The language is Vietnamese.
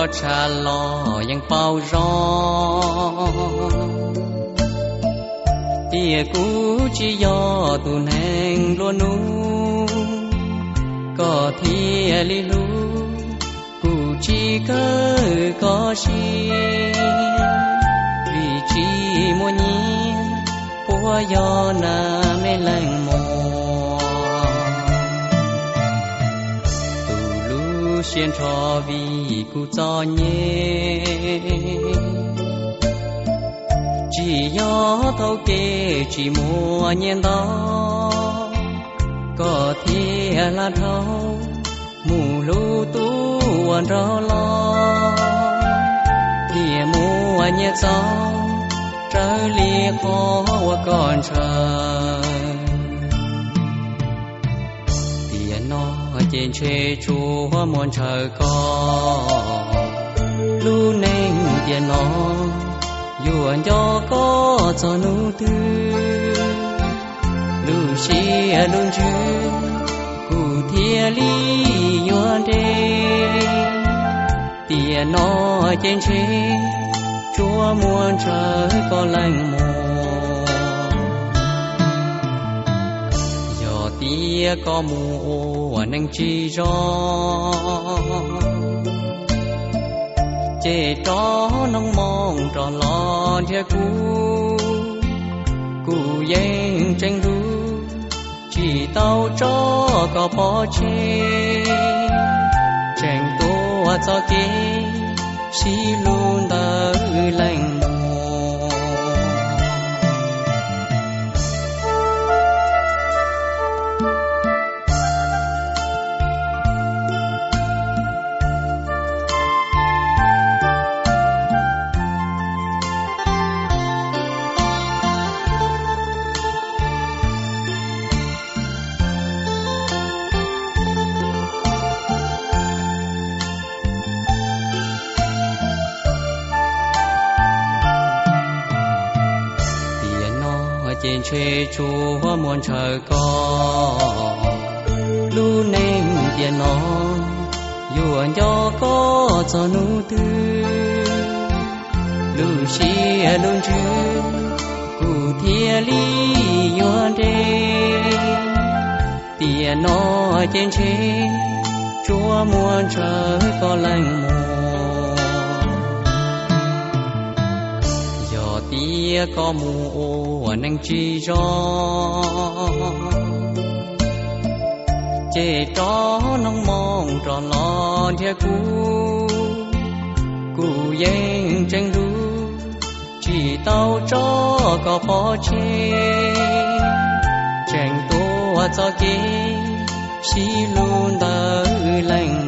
cha lo yang bao rong tia cú chỉ do tu neng luôn nu có thi li lu cú chỉ cơ có chi vì chi mua nhí của do na mê lăng mò xiên cho vì cụ cho nhé chỉ do thâu kê chỉ mua nhiên đó có thể là thâu mù lu tu ăn rau lo thì mua nhiên gió trở lia khó còn chờ trên chế chúa muốn chờ con lu neng tiền nó yuan cho có cho nu tư lu xia luôn chứ cụ thia li yuan đê tiền nó trên chế chúa muốn chờ con lành mồ tia có mùa nâng chi gió chê chó nông mong trò lo thia cú yên tranh đu chỉ tao chó có bỏ chê tranh tua cho kê xí luôn đỡ lành trên chế chúa muốn chờ con lu neng tiền nó yuan cho có cho nu tư lu xia luôn chứ cụ thia li yuan đê tiền nó trên chế chúa muốn chờ con lành mồ tia có mùa nâng chi gió chê chó nông mong trò lo thia cú yên tranh đu chỉ tao chó có bỏ chê tranh tua cho kê xí luôn đỡ lành